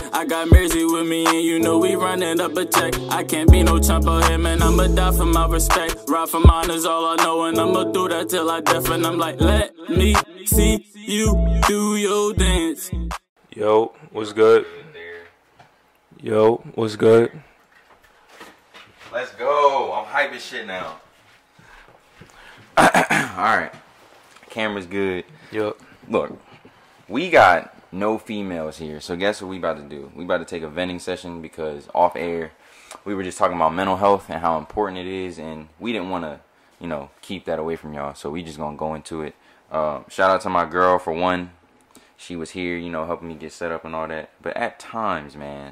I got Mersey with me and you know we running up a check. I can't be no chump out here, man, I'ma die for my respect. Ride for mine is all I know, and I'ma do that till I death. And I'm like, let me see you do your dance. Yo, what's good? Yo, what's good? Let's go. I'm hype as shit now. Alright. Camera's good. Yup. Look, we got no females here, so guess what we about to do? We about to take a venting session because off air, we were just talking about mental health and how important it is, and we didn't want to, keep that away from y'all, so we just gonna go into it. Shout out to my girl for one. She was here, helping me get set up and all that. But at times, man,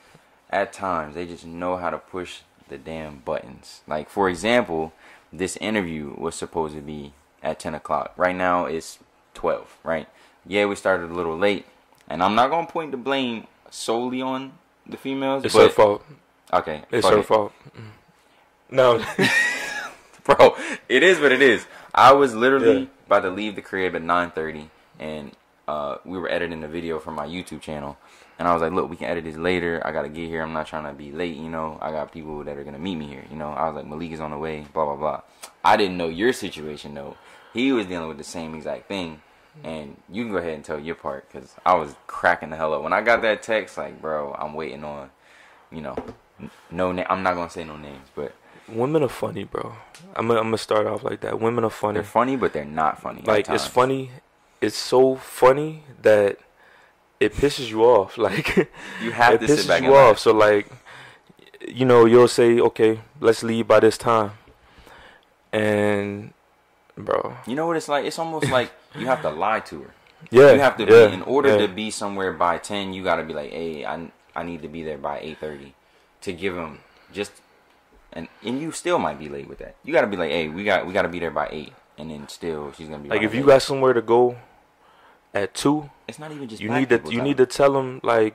they just know how to push the damn buttons. Like, for example, this interview was supposed to be at 10 o'clock. Right now, it's 12, right? Yeah, we started a little late. And I'm not going to point the blame solely on the females. It's her fault. Okay. It's her fault. No. Bro, it is what it is. I was literally about to leave the crib at 9:30, and we were editing the video for my YouTube channel. And I was like, look, we can edit this later. I got to get here. I'm not trying to be late, I got people that are going to meet me here, I was like, Malik is on the way, blah, blah, blah. I didn't know your situation, though. He was dealing with the same exact thing. And you can go ahead and tell your part, because I was cracking the hell up. When I got that text, like, bro, I'm waiting on, no name. I'm not going to say no names, but. Women are funny, bro. I'm gonna start off like that. Women are funny. They're funny, but they're not funny. Like, it's funny. It's so funny that it pisses you off. Like, you have to sit back and laugh. So, like, you'll say, okay, let's leave by this time. And, bro. You know what it's like? It's almost like you have to lie to her. Yeah. You have to be, in order to be somewhere by 10, you got to be like, hey, I need to be there by 8:30 to give them just, and you still might be late with that. You got to be like, hey, we got to be there by 8. And then still, she's going to be like, if you got somewhere to go at 2, it's not even just you need to tell them, like,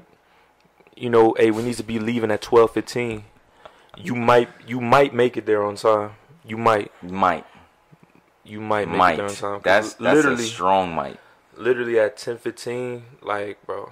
hey, we need to be leaving at 12:15. You might make it there on time. You might make it there on time. That's literally a strong might. Literally at 10:15, like, bro.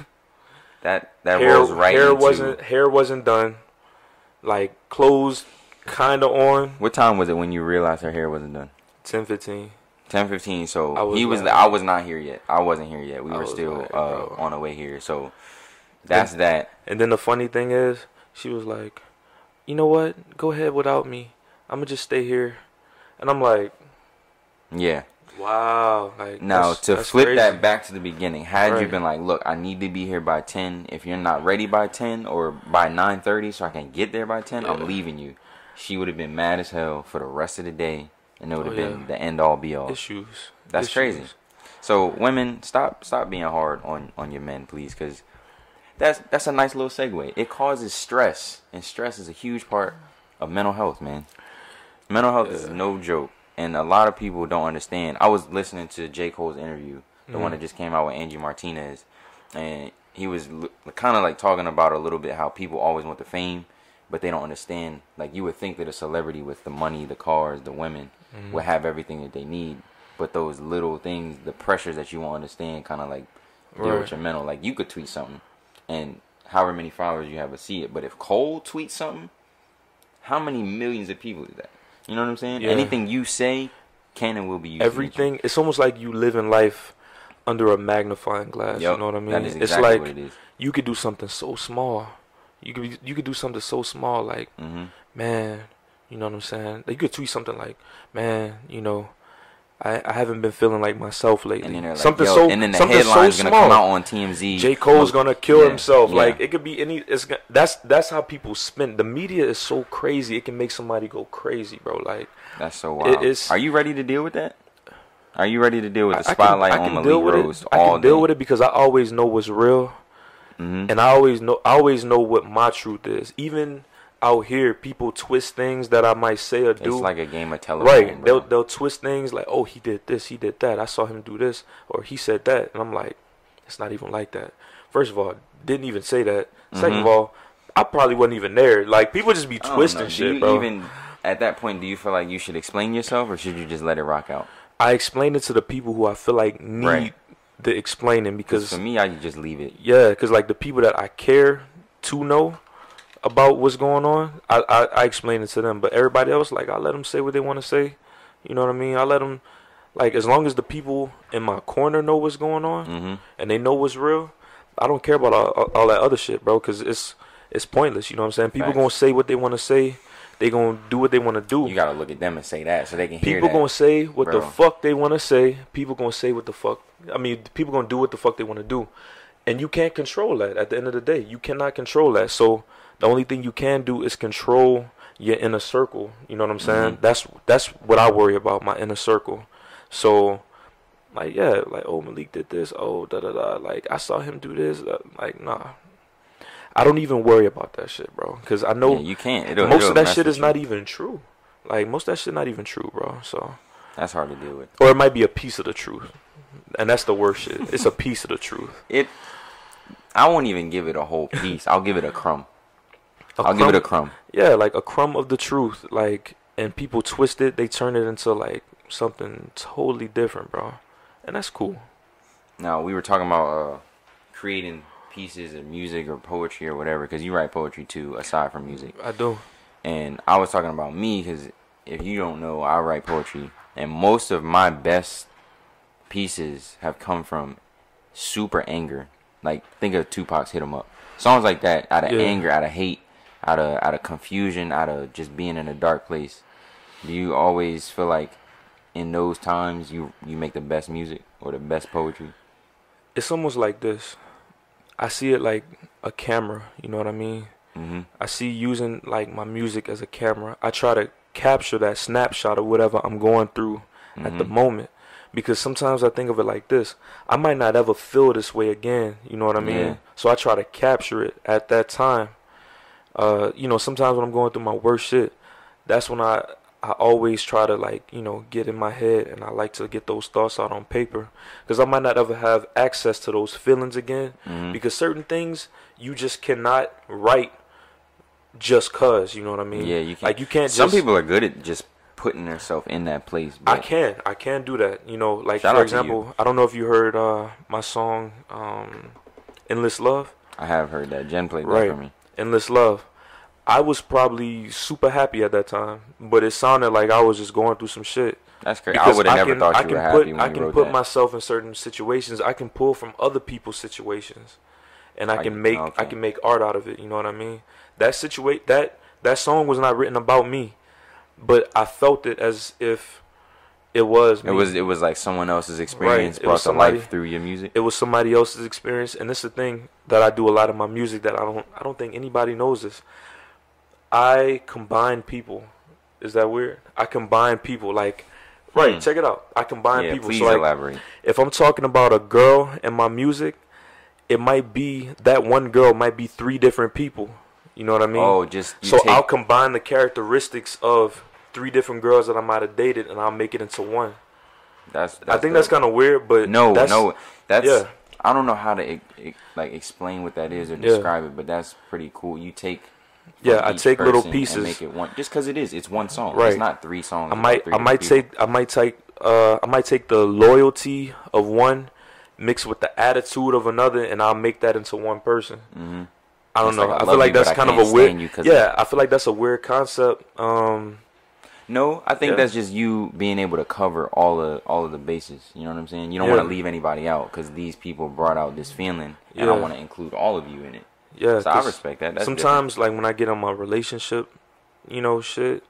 that rolls right into. Hair wasn't done. Like, clothes kind of on. What time was it when you realized her hair wasn't done? 10:15. 10:15. So I was not here yet. I wasn't here yet. We were still on the way here. So that's that. And then the funny thing is, she was like, you know what? Go ahead without me. I'm gonna just stay here. And I'm like, yeah. Wow. Like, now, to flip crazy. that back to the beginning, had you been like, look, I need to be here by 10. If you're not ready by 10 or by 9:30 so I can get there by 10, I'm leaving you. She would have been mad as hell for the rest of the day, and it would have been the end all be all. That's crazy. So, women, stop being hard on your men, please, because that's a nice little segue. It causes stress, and stress is a huge part of mental health, man. Mental health is no joke. And a lot of people don't understand. I was listening to J. Cole's interview, the one that just came out with Angie Martinez, and he was kind of like talking about a little bit how people always want the fame, but they don't understand. Like, you would think that a celebrity with the money, the cars, the women would have everything that they need, but those little things, the pressures that you won't understand, kind of like deal with your mental. Like, you could tweet something, and however many followers you have will see it, but if Cole tweets something, how many millions of people is that? You know what I'm saying? Yeah. Anything you say can and will be used. Everything. It's almost like you live in life under a magnifying glass. Yep, you know what I mean? that is exactly it's like what it is. You could do something so small. You could do something so small, like, man, you know what I'm saying? Like, you could tweet something like, man, I haven't been feeling like myself lately. And then they're like, something and then the headline's gonna come out on TMZ. J. Cole's gonna kill himself. Like, it could be any. That's how people spin. The media is so crazy. It can make somebody go crazy, bro. Like, that's so wild. Are you ready to deal with that? Are you ready to deal with the spotlight on Malik Rose all day? I can deal with it because I always know what's real, and I always know what my truth is. Even out here, people twist things that I might say or do. It's like a game of telephone. Right. They'll twist things like, oh, he did this, he did that. I saw him do this, or he said that. And I'm like, it's not even like that. First of all, didn't even say that. Second of all, I probably wasn't even there. Like, people just be twisting shit, bro. Even at that point, do you feel like you should explain yourself, or should you just let it rock out? I explain it to the people who I feel like need the explaining, because for me, I just leave it. Yeah, because like the people that I care to know about what's going on, I explain it to them. But everybody else, like, I let them say what they want to say. You know what I mean? I let them, like, as long as the people in my corner know what's going on and they know what's real, I don't care about all that other shit, bro, because it's pointless. You know what I'm saying? People going to say what they want to say. They going to do what they want to do. You got to look at them and say that so they can hear that. People going to say what the fuck they want to say. People going to say what the fuck. I mean, people going to do what the fuck they want to do. And you can't control that at the end of the day. You cannot control that. So the only thing you can do is control your inner circle. You know what I'm saying? That's what I worry about, my inner circle. So, like, yeah, like, oh, Malik did this. Oh, da-da-da. Like, I saw him do this. Like, nah. I don't even worry about that shit, bro. Because I know you can't. Most of that shit is not even true. Like, most of that shit not even true, bro. So that's hard to deal with. Or it might be a piece of the truth. And that's the worst shit. It's a piece of the truth. I won't even give it a whole piece. I'll give it a crumb. I'll give it a crumb. Yeah, like a crumb of the truth. Like, and people twist it. They turn it into, like, something totally different, bro. And that's cool. Now, we were talking about creating pieces of music or poetry or whatever, because you write poetry too, aside from music. I do. And I was talking about me, because if you don't know, I write poetry. And most of my best pieces have come from super anger. Like, think of Tupac's Hit 'Em Up. Songs like that, out of anger, out of hate, out of confusion, out of just being in a dark place. Do you always feel like in those times you make the best music or the best poetry? It's almost like this. I see it like a camera, you know what I mean? Mm-hmm. I see using, like, my music as a camera. I try to capture that snapshot of whatever I'm going through at the moment. Because sometimes I think of it like this. I might not ever feel this way again, you know what I mean? Yeah. So I try to capture it at that time. You know, sometimes when I'm going through my worst shit, that's when I always try to, like, you know, get in my head, and I like to get those thoughts out on paper, because I might not ever have access to those feelings again, because certain things you just cannot write just cause, you know what I mean? Yeah, you can't. Like, you can't. Some people are good at just putting themselves in that place. I can do that, you know. Like, for example, I don't know if you heard my song Endless Love. I have heard that. Jen played that for me. Endless Love. I was probably super happy at that time, but it sounded like I was just going through some shit. That's crazy. I would have never thought you were happy when you wrote that. I can put myself in certain situations. I can pull from other people's situations, and I can make art out of it. You know what I mean? That song was not written about me, but I felt it as if it was me. It was like someone else's experience brought to life through your music. It was somebody else's experience, and this is the thing that I do a lot of my music that I don't think anybody knows this. I combine people. Is that weird? I combine people. Like, check it out. I combine people. Please so, like, elaborate. If I'm talking about a girl in my music, it might be that one girl might be 3 different people. You know what I mean? Oh, I'll combine the characteristics of 3 different girls that I might have dated, and I'll make it into one. That's I think that's kind of weird, but that's I don't know how to like explain what that is or describe it, but that's pretty cool. You take I take little pieces and make it one, just because it's one song. Right. It's not 3 songs. I might take the loyalty of one, mixed with the attitude of another, and I'll make that into one person. Mm-hmm. I don't know. Like, I feel like that's kind of a weird. I feel like that's a weird concept. No, I think that's just you being able to cover all of the bases. You know what I'm saying? You don't want to leave anybody out, because these people brought out this feeling, and I want to include all of you in it. Yeah, so I respect that. That's sometimes different. Like, when I get on my relationship, you know, shit,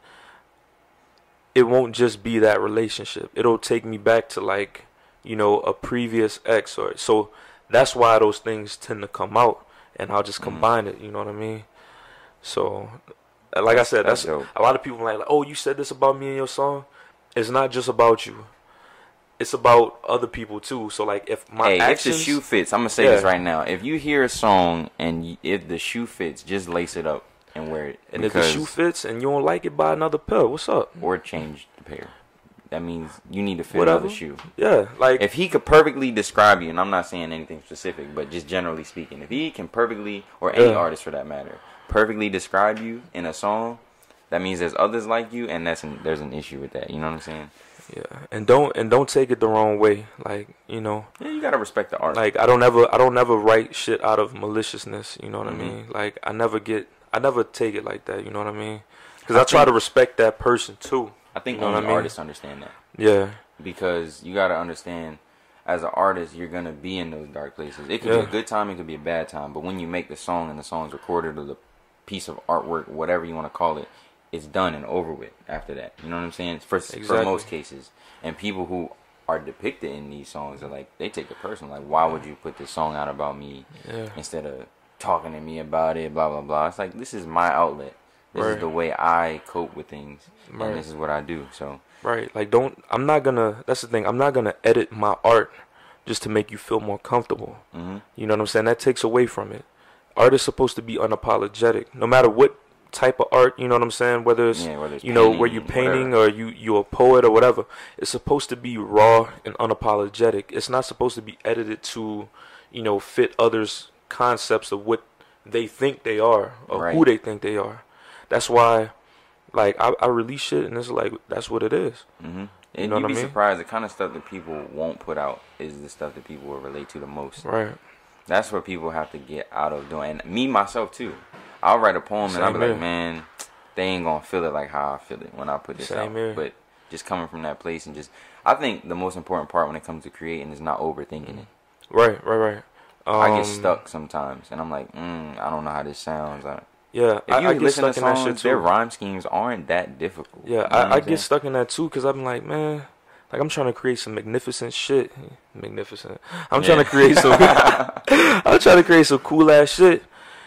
it won't just be that relationship. It'll take me back to, like, you know, a previous ex, or so that's why those things tend to come out, and I'll just combine it. You know what I mean? So, like I said, that's a lot of people like, oh, you said this about me in your song. It's not just about you. It's about other people too. So, like, if my actions, if the shoe fits, I'm gonna say this right now. If you hear a song and if the shoe fits, just lace it up and wear it. And if the shoe fits and you don't like it, buy another pair. What's up? Or change the pair. That means you need to fit another shoe. Yeah, like, if he could perfectly describe you, and I'm not saying anything specific, but just generally speaking, if he can perfectly, or any artist for that matter, perfectly describe you in a song, that means there's others like you, and there's an issue with that. You know what I'm saying? Yeah, and don't take it the wrong way. Like, you know. Yeah, you gotta respect the art. Like, I don't ever write shit out of maliciousness. You know what I mean? Like, I never take it like that. You know what I mean? Because I try to respect that person too. I think you know only artists understand that. Yeah. Because you gotta understand, as an artist, you're gonna be in those dark places. It could be a good time, it could be a bad time. But when you make the song and the song's recorded, or the piece of artwork, whatever you want to call it, it's done and over with after that. You know what I'm saying? For most cases. And people who are depicted in these songs are like, they take it personal. Like, why would you put this song out about me instead of talking to me about it, blah, blah, blah. It's like, this is my outlet. This is the way I cope with things. And this is what I do. So. Right. Like, that's the thing. I'm not going to edit my art just to make you feel more comfortable. You know what I'm saying? That takes away from it. Art is supposed to be unapologetic. No matter what type of art, you know what I'm saying, whether it's you know, where you painting or you a poet or whatever, it's supposed to be raw and unapologetic. It's not supposed to be edited to, you know, fit others' concepts of what they think they are or who they think they are. That's why, like, I release shit and it's like, that's what it is. And you know you'd be surprised, the kind of stuff that people won't put out is the stuff that people will relate to the most. Right. That's what people have to get out of doing. And me, myself, too. I'll write a poem and I'll be like, man, they ain't going to feel it like how I feel it when I put this out. But just coming from that place and just, I think the most important part when it comes to creating is not overthinking it. Right. I get stuck sometimes and I'm like, I don't know how this sounds. Yeah, if you I get listen stuck to in that songs, shit too. Their rhyme schemes aren't that difficult. Yeah, you know I get stuck in that too because I'm like, man, like, I'm trying to create some magnificent shit. Magnificent. I'm trying to create some. I'm trying to create some cool ass shit,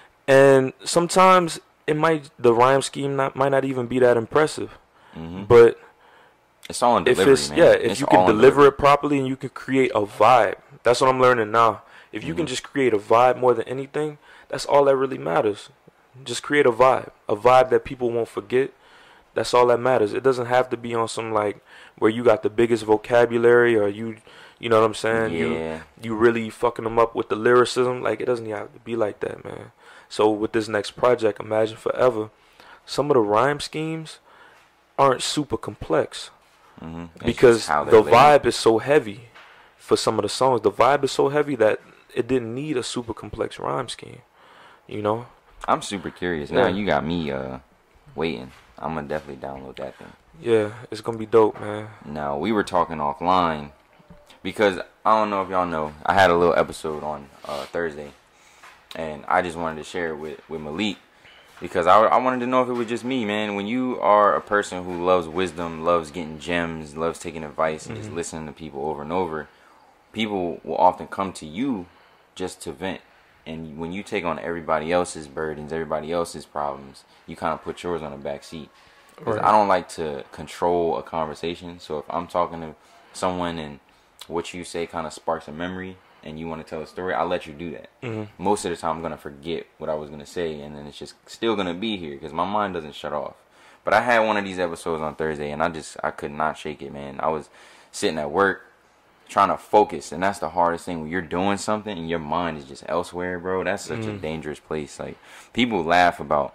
and sometimes the rhyme scheme might not even be that impressive, but it's all in delivery, man. If you can deliver it properly and you can create a vibe, that's what I'm learning now. If you can just create a vibe more than anything, that's all that really matters. Just create a vibe that people won't forget. That's all that matters. It doesn't have to be on some, like, where you got the biggest vocabulary or you know what I'm saying? Yeah. You really fucking them up with the lyricism. Like, it doesn't have to be like that, man. So with this next project, Imagine Forever, some of the rhyme schemes aren't super complex because the vibe is so heavy for some of the songs. The vibe is so heavy that it didn't need a super complex rhyme scheme, you know? I'm super curious. Now you got me waiting. I'm going to definitely download that thing. Yeah, it's going to be dope, man. Now, we were talking offline because I don't know if y'all know, I had a little episode on Thursday, and I just wanted to share it with Malik because I wanted to know if it was just me, man. When you are a person who loves wisdom, loves getting gems, loves taking advice, and just listening to people over and over, people will often come to you just to vent. And when you take on everybody else's burdens, everybody else's problems, you kind of put yours on the back seat. Because I don't like to control a conversation. So if I'm talking to someone and what you say kind of sparks a memory and you want to tell a story, I'll let you do that. Most of the time I'm going to forget what I was going to say, and then it's just still going to be here because my mind doesn't shut off. But I had one of these episodes on Thursday, and I could not shake it, man. I was sitting at work, trying to focus, and that's the hardest thing when you're doing something and your mind is just elsewhere, bro. That's such a dangerous place. Like, people laugh about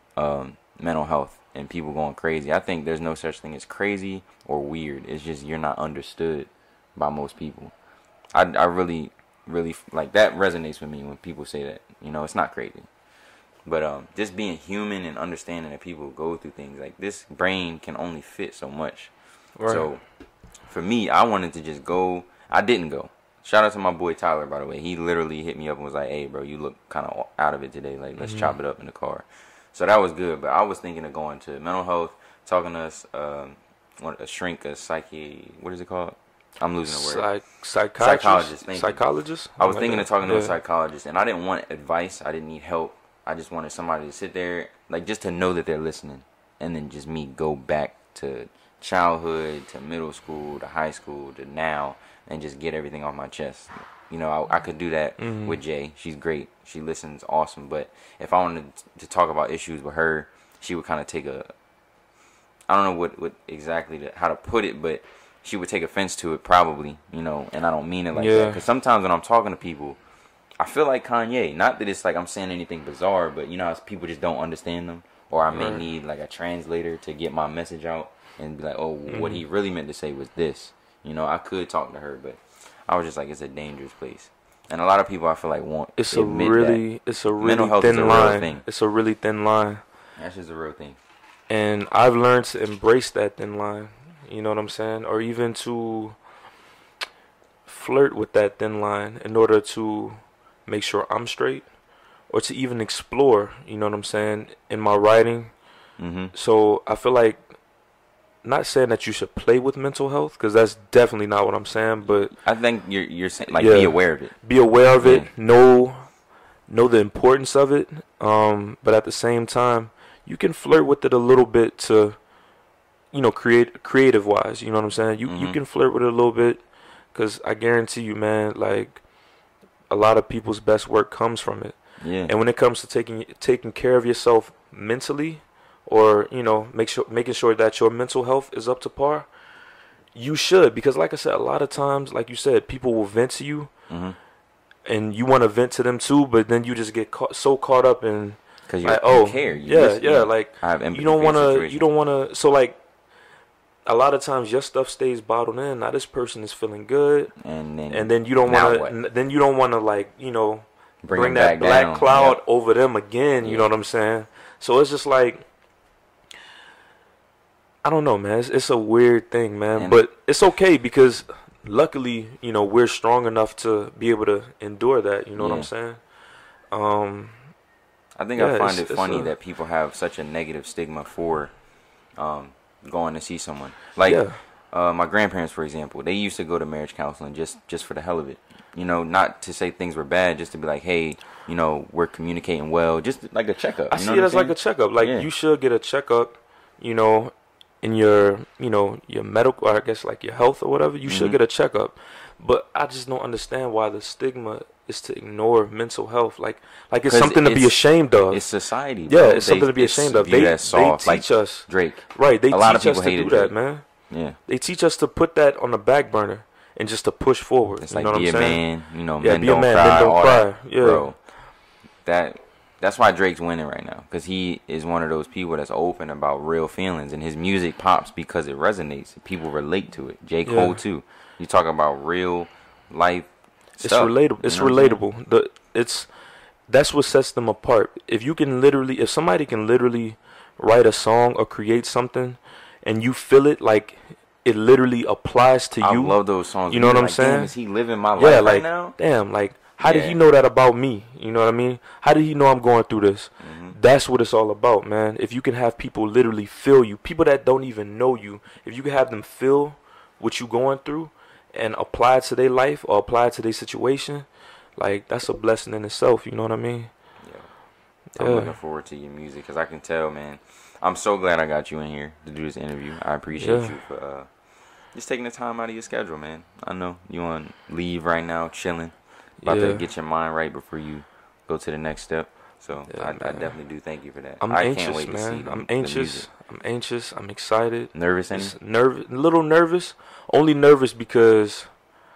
mental health and people going crazy. I think there's no such thing as crazy or weird. It's just you're not understood by most people. I really like that. Resonates with me when people say that. You know, it's not crazy, but just being human and understanding that people go through things. Like, this brain can only fit so much. So for me, I wanted to just go. I didn't go. Shout out to my boy Tyler, by the way. He literally hit me up and was like, hey, bro, you look kind of out of it today. Like, let's chop it up in the car. So that was good. But I was thinking of going to mental health, talking to us, a shrink, a psyche. What is it called? I'm losing the word. Psychologist. Psychologist? I was thinking of talking to a psychologist, and I didn't want advice. I didn't need help. I just wanted somebody to sit there, like, just to know that they're listening. And then just me go back to childhood, to middle school, to high school, to now, and just get everything off my chest. You know, I could do that with Jay. She's great. She listens awesome. But if I wanted to talk about issues with her, she would kind of take I don't know what exactly how to put it, but she would take offense to it probably, you know, and I don't mean it like that. Because sometimes when I'm talking to people, I feel like Kanye. Not that it's like I'm saying anything bizarre, but, you know, how people just don't understand them. Or I may need, like, a translator to get my message out. and be like, oh, what he really meant to say was this. You know, I could talk to her, but I was just like, it's a dangerous place. And a lot of people, I feel like, won't it's a really mental health thin is a line. real thing. It's a really thin line. That's just a real thing. And I've learned to embrace that thin line. You know what I'm saying? Or even to flirt with that thin line in order to make sure I'm straight, or to even explore, you know what I'm saying, in my writing. So I feel like, not saying that you should play with mental health, because that's definitely not what I'm saying, but I think you're saying, like, be aware of it. Be aware of it. Know the importance of it. But at the same time, you can flirt with it a little bit to, you know, creative wise. You know what I'm saying? You can flirt with it a little bit, because I guarantee you, man, like, a lot of people's best work comes from it. Yeah. And when it comes to taking care of yourself mentally, or, you know, making sure that your mental health is up to par, you should. Because like I said, a lot of times, like you said, people will vent to you, and you want to vent to them too, but then you just get so caught up in, because like, you care. Like, you don't want to, so, like, a lot of times your stuff stays bottled in. Now this person is feeling good, and then you don't want to, like, you know, bring that black cloud over them again. You know what I'm saying? So it's just like, I don't know, man. It's a weird thing, man. But it's okay, because luckily, you know, we're strong enough to be able to endure that. You know what I'm saying? I think I find it funny that people have such a negative stigma for going to see someone. Like, my grandparents, for example, they used to go to marriage counseling just for the hell of it. You know, not to say things were bad, just to be like, hey, you know, we're communicating well, just like a checkup. I see it as like a checkup. Like, you should get a checkup, you know, in your, you know, your medical, or I guess like your health or whatever. You should get a checkup. But I just don't understand why the stigma is to ignore mental health. Like it's something to be ashamed of. It's society, bro. Yeah, it's something to be ashamed of. They teach us. Drake. Right, they a lot of teach us people to hated do Drake. that, man. Yeah. They teach us to put that on the back burner and just to push forward. It's you like, know what be I'm a saying? man, you know, Yeah, men be a don't man, cry, men don't all cry. that. Yeah. Bro, that's why Drake's winning right now, because he is one of those people that's open about real feelings, and his music pops because it resonates. People relate to it. J. Cole too. You talk about real life stuff. It's relatable. It's relatable. That's what sets them apart. If somebody can literally write a song or create something, and you feel it, like it literally applies to you. I love those songs. You know what I'm like, saying? Damn, is he living my life right now? Damn, like, how did he know that about me? You know what I mean? How did he know I'm going through this? That's what it's all about, man. If you can have people literally feel you, people that don't even know you, if you can have them feel what you're going through and apply it to their life or apply it to their situation, like, that's a blessing in itself. You know what I mean? Yeah. I'm looking forward to your music, because I can tell, man. I'm so glad I got you in here to do this interview. I appreciate you for just taking the time out of your schedule, man. I know you want to leave right now, chilling, about to get your mind right before you go to the next step. So I definitely do thank you for that. I anxious, can't wait man. to see I'm anxious. I'm anxious. I'm excited. Nervous, any? A little nervous. Only nervous because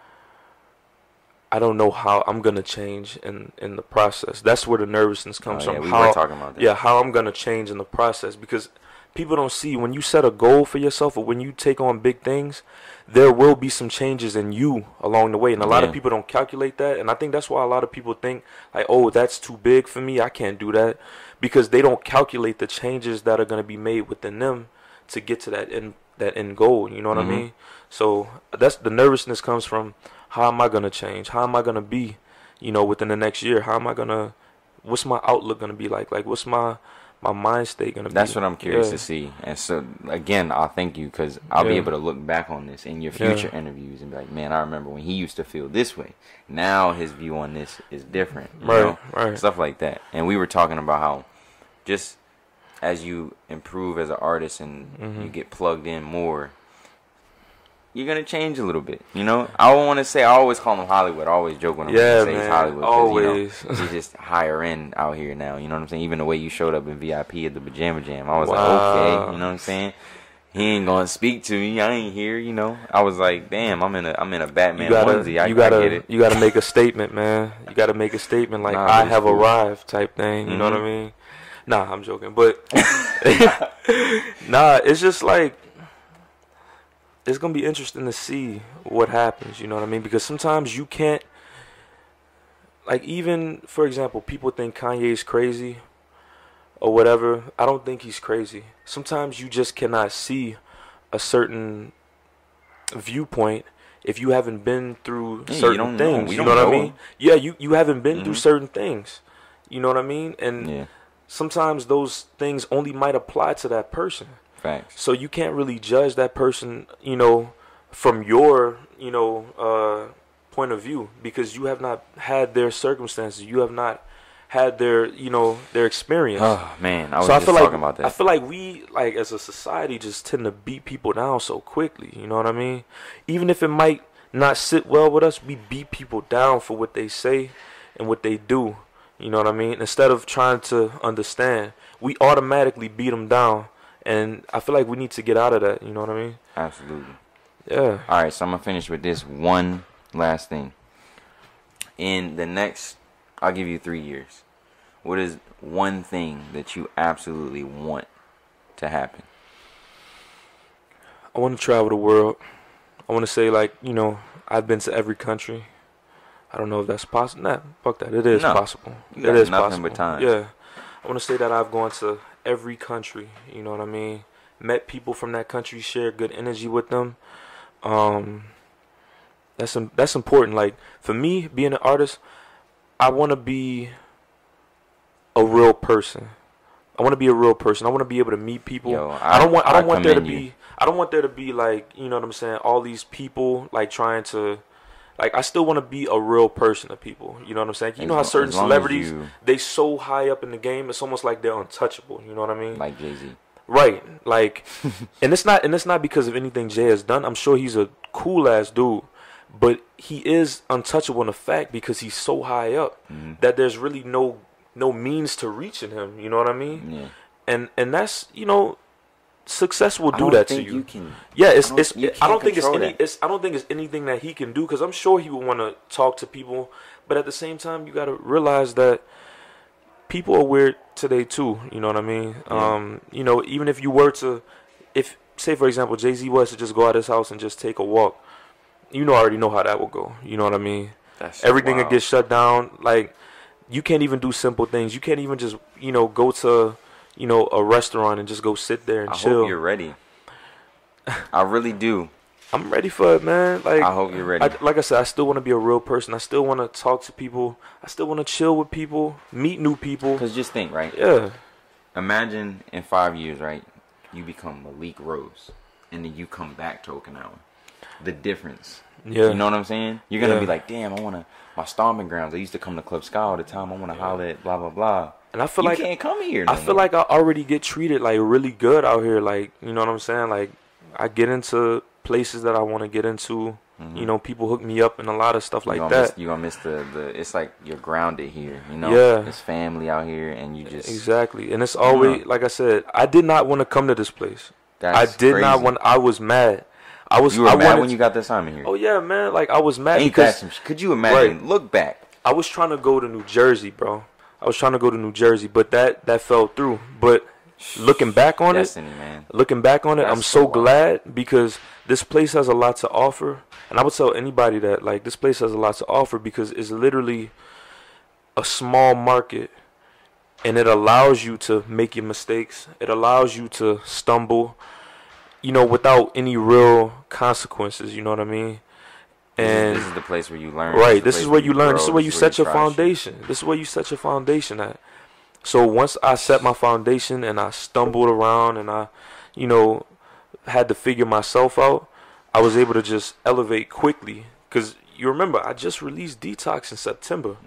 I don't know how I'm gonna change in the process. That's where the nervousness comes from. We were talking about that. Yeah, how I'm gonna change in the process, because people don't see, when you set a goal for yourself or when you take on big things, there will be some changes in you along the way, and a lot of people don't calculate that. And I think that's why a lot of people think, like, oh, that's too big for me, I can't do that, because they don't calculate the changes that are gonna be made within them to get to that end goal. You know what I mean? So that's the nervousness comes from. How am I going to change? How am I going to be, you know, within the next year? What's my outlook going to be like? Like, what's my mind state going to be? That's what I'm curious to see. And so, again, I'll thank you, because I'll be able to look back on this in your future interviews and be like, man, I remember when he used to feel this way. Now his view on this is different. You know? Stuff like that. And we were talking about how just as you improve as an artist and you get plugged in more, you're going to change a little bit, you know? I don't want to say, I always call him Hollywood. I always joke when I'm say he's Hollywood. Always. You know, he's just higher end out here now, you know what I'm saying? Even the way you showed up in VIP at the Pajama Jam, I was like, okay, you know what I'm saying? He ain't going to speak to me. I ain't here, you know? I was like, damn, I'm in a Batman onesie. I get it. You got to make a statement, man. You got to make a statement like, I have arrived type thing, you know what I mean? Nah, I'm joking. But, nah, it's just like, it's gonna be interesting to see what happens. You know what I mean? Because sometimes you can't. Like, even, for example, people think Kanye's crazy or whatever. I don't think he's crazy. Sometimes you just cannot see a certain viewpoint if you haven't been through certain things. You know what I mean? Yeah, you haven't been through certain things. You know what I mean? And sometimes those things only might apply to that person. Facts. So you can't really judge that person, from your, point of view, because you have not had their circumstances. You have not had their, their experience. Oh man, I was just talking about that. I feel like we, as a society, just tend to beat people down so quickly. You know what I mean? Even if it might not sit well with us, we beat people down for what they say and what they do. You know what I mean? Instead of trying to understand, we automatically beat them down. And I feel like we need to get out of that. You know what I mean? Absolutely. Yeah. All right, so I'm going to finish with this one last thing. In the next, I'll give you 3 years. What is one thing that you absolutely want to happen? I want to travel the world. I want to say, I've been to every country. I don't know if that's possible. Nah, fuck that. It is possible. It is nothing but time. Yeah. I want to say that I've gone to every country. You know what I mean? Met people from that country, shared good energy with them. That's important. Like, for me, being an artist, I want to be a real person. I want to be a real person. I want to be able to meet people. Yo, I don't want there to be like, you know what I'm saying, all these people like trying to, like, I still want to be a real person to people. You know what I'm saying? You know how certain celebrities, they so high up in the game, it's almost like they're untouchable. You know what I mean? Like Jay-Z. Right. Like, and it's not because of anything Jay has done. I'm sure he's a cool ass dude, but he is untouchable in the fact because he's so high up that there's really no means to reaching him. You know what I mean? Yeah. And that's, success will do that to you. I don't think it's anything that he can do, because I'm sure he would want to talk to people, but at the same time you got to realize that people are weird today too. You know what I mean? Yeah. Even if you were to, say for example Jay-Z was to just go out his house and just take a walk, already know how that will go. You know what I mean? Everything that gets shut down. Like, you can't even do simple things. You can't even just go to a restaurant and just go sit there and chill. I hope you're ready. I really do. I'm ready for it, man. Like, I hope you're ready. Like I said, I still want to be a real person. I still want to talk to people. I still want to chill with people, meet new people. Because just think, right? Yeah. Imagine in 5 years, right, you become Malik Rose, and then you come back to Okinawa. The difference. Yeah. You know what I'm saying? You're going to be like, damn, I want to, my stomping grounds. I used to come to Club Ska all the time. I want to holler at blah, blah, blah. And I feel you like can't come here. I feel like I already get treated like really good out here. Like, you know what I'm saying? Like, I get into places that I want to get into. People hook me up and a lot of stuff like that. You're gonna miss the it's like you're grounded here, Yeah. It's family out here, and you just exactly. And it's always like I said, I did not want to come to this place. I was mad. You were mad when you got the assignment here. Oh yeah, man. Like, I was mad because could you imagine? Right. Look back. I was trying to go to New Jersey, bro. But that fell through. But looking back on I'm so glad, because this place has a lot to offer. And I would tell anybody that, like, this place has a lot to offer because it's literally a small market, and it allows you to make your mistakes. It allows you to stumble, without any real consequences. You know what I mean? And this is the place where you learn. Right. This is where you learn. This is where you set your foundation. This is where you set your foundation at. So once I set my foundation and I stumbled around and I, had to figure myself out, I was able to just elevate quickly. Because you remember, I just released Detox in September.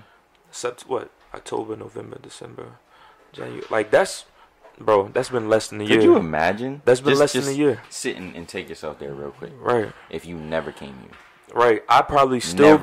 October, November, December, January. Like, that's been less than a year. Could you imagine? That's been less than a year. Sit and take yourself there real quick. Right. If you never came here. Right. I'd probably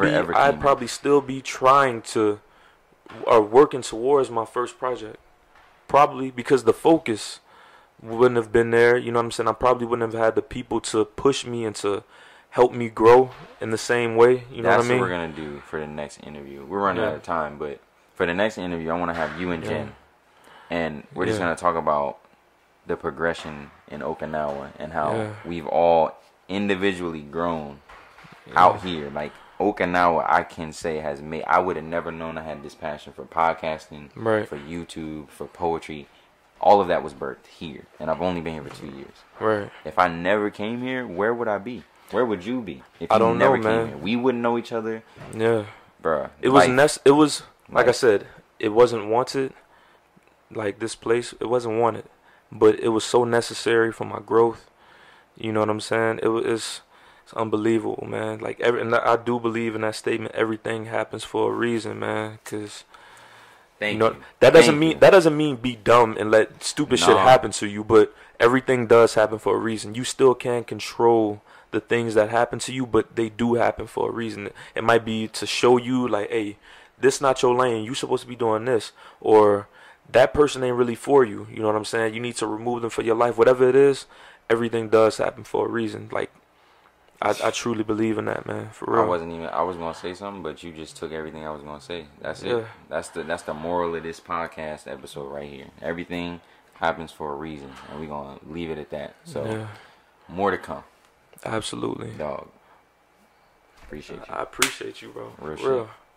still be trying to, or working towards my first project. Probably because the focus wouldn't have been there. You know what I'm saying? I probably wouldn't have had the people to push me and to help me grow in the same way. You know what I mean? That's what we're going to do for the next interview. We're running out of time, but for the next interview, I want to have you and Jen. And we're just going to talk about the progression in Okinawa and how we've all individually grown out here. Like Okinawa, I can say has made. I would have never known I had this passion for podcasting, right, for YouTube, for poetry. All of that was birthed here, and I've only been here for 2 years. Right. If I never came here, where would I be? Where would you be? If I don't you never know, came man. here, we wouldn't know each other. Yeah, bruh. It was like I said, it wasn't wanted. Like this place, it wasn't wanted, but it was so necessary for my growth. You know what I'm saying? It's unbelievable, man. Like and I do believe in that statement. Everything happens for a reason, man. Cause that doesn't mean be dumb and let stupid shit happen to you. But everything does happen for a reason. You still can't control the things that happen to you, but they do happen for a reason. It might be to show you, like, hey, this not your lane. You supposed to be doing this, or that person ain't really for you. You know what I'm saying? You need to remove them for your life. Whatever it is, everything does happen for a reason. Like, I truly believe in that, man. For real. I was gonna say something, but you just took everything I was gonna say. That's it. That's the moral of this podcast episode right here. Everything happens for a reason, and we're gonna leave it at that. So more to come. Absolutely. Dog. Appreciate you. I appreciate you, bro. Real For real. shit.